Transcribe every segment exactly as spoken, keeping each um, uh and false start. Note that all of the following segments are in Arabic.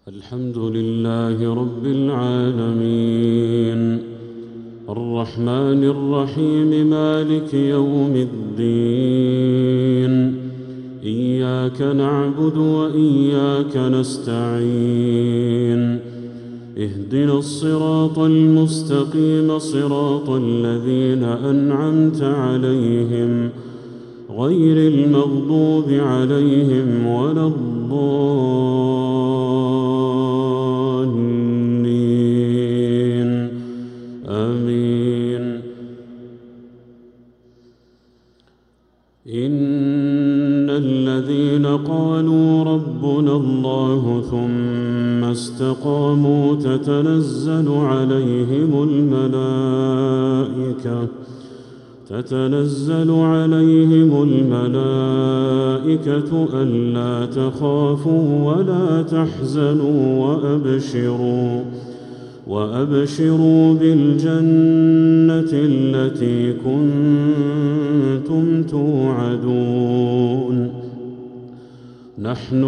الحمد لله رب العالمين الرحمن الرحيم مالك يوم الدين إياك نعبد وإياك نستعين اهدنا الصراط المستقيم صراط الذين أنعمت عليهم غير المغضوب عليهم ولا الضالين آمين. إن الذين قالوا ربنا الله ثم استقاموا تتنزل عليهم الملائكة تتنزل عليهم الملائكة ألا تخافوا ولا تحزنوا وأبشروا وأبشروا بالجنة التي كنتم توعدون نحن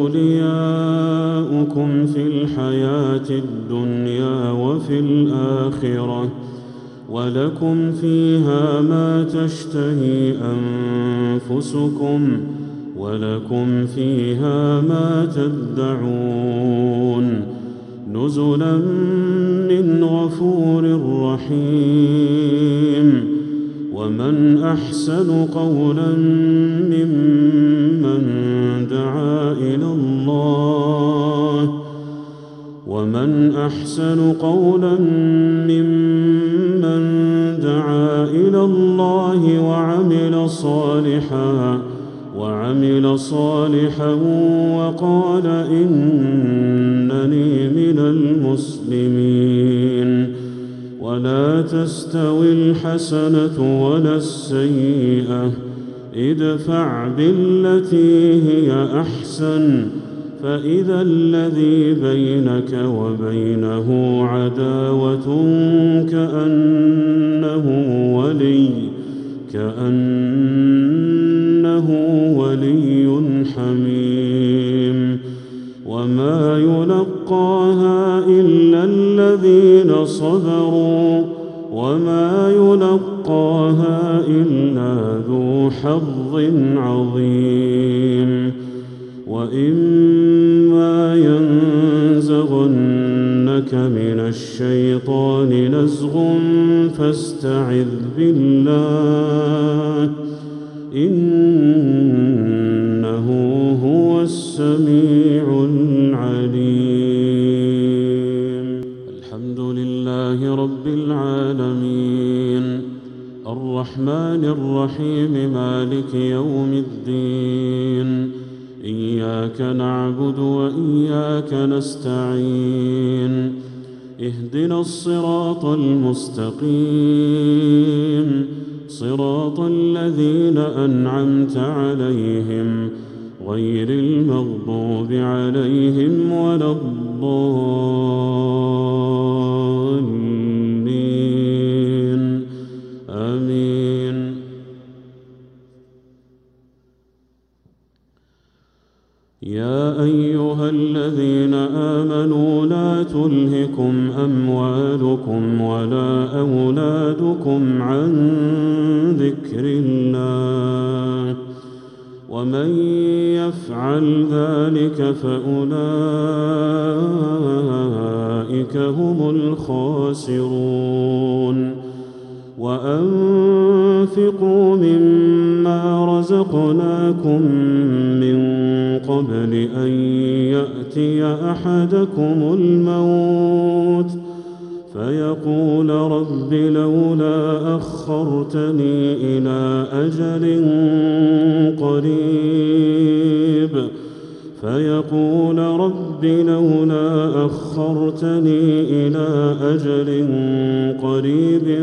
أولياؤكم في الحياة الدنيا وفي الآخرة ولكم فيها ما تشتهي أنفسكم ولكم فيها ما تدعون نزلا من غفور رحيم. ومن أحسن قولا ممن دعا إلى الله ومن أحسن قولا ممن دعا إلى الله وعمل صالحا وعمل صالحا وقال إنني من المسلمين. ولا تستوي الحسنة ولا السيئة ادفع بالتي هي أحسن فإذا الذي بينك وبينه عداوة كأنه ولي كأنه ولي حميم. وما يلقاها إلا الذين صبروا وما يلقاها إلا ذو حظ عظيم. وإما ينزغنك من الشيطان نزغ فاستعذ بالله إنه هو السميع العليم. الحمد لله رب العالمين الرحمن الرحيم مالك يوم الدين إياك نعبد وإياك نستعين اهدنا الصراط المستقيم صراط الذين أنعمت عليهم غير المغضوب عليهم ولا الضالين آمين. يا أيها الذين آمنوا لا تلهكم أموالكم ولا أولادكم عن ذكر الله ومن يفعل ذلك فأولئك هم الخاسرون. وأنفقوا مما رزقناكم من قبل أن يأتي أحدكم الموت فيقول رب لولا أخرتني إلى أجل قريب فيقول رب لولا أخرتني إلى أجل قريب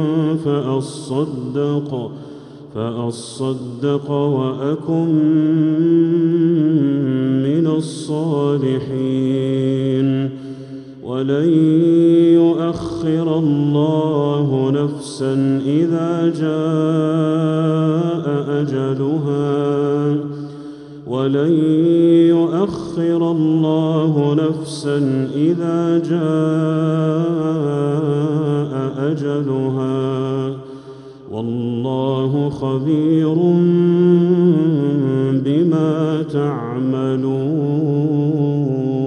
فأصدق فأصدق وأكن من الصالحين. ولن يؤخر الله نفسا إذا جاء أجلها ولن يؤخر يؤخر الله نفسا إذا جاء أجلها والله خبير بما تعملون.